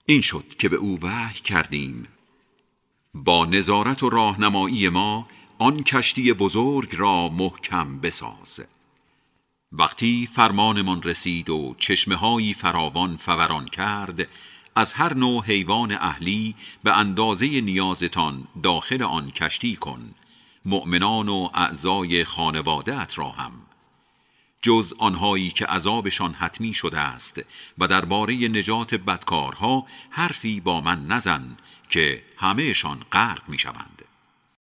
این شد که به او وحی کردیم با نظارت و راهنمایی ما آن کشتی بزرگ را محکم بساز. وقتی فرمانمان رسید و چشمه‌هایی فراوان فوران کرد، از هر نوع حیوان اهلی به اندازه نیازتان داخل آن کشتی کن، مؤمنان و اعضای خانواده‌ات را هم، جز آنهایی که عذابشان حتمی شده است و درباره نجات بدکارها حرفی با من نزن که همهشان غرق می شوند.